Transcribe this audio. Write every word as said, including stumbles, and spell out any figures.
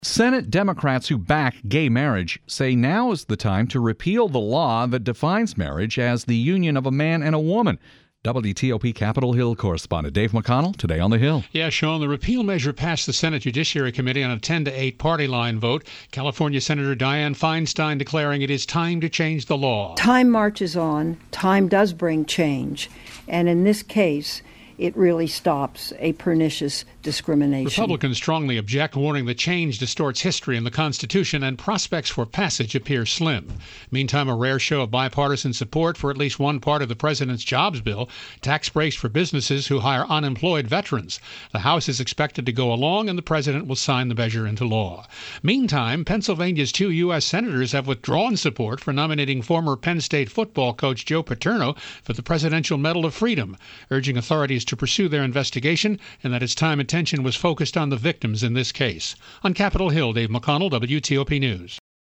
Senate Democrats who back gay marriage say now is the time to repeal the law that defines marriage as the union of a man and a woman. W T O P Capitol Hill correspondent Dave McConnell today on the Hill. Yeah, Sean, the repeal measure passed the Senate Judiciary Committee on a ten to eight party line vote. California Senator Dianne Feinstein declaring it is time to change the law. Time marches on. Time does bring change. And in this case, it really stops a pernicious discrimination. Republicans strongly object, warning the change distorts history and the Constitution, and prospects for passage appear slim. Meantime, a rare show of bipartisan support for at least one part of the president's jobs bill, tax breaks for businesses who hire unemployed veterans. The House is expected to go along, and the president will sign the measure into law. Meantime, Pennsylvania's two U S senators have withdrawn support for nominating former Penn State football coach Joe Paterno for the Presidential Medal of Freedom, urging authorities to pursue their investigation and that its time attention was focused on the victims in this case. On Capitol Hill, Dave McConnell, W T O P News.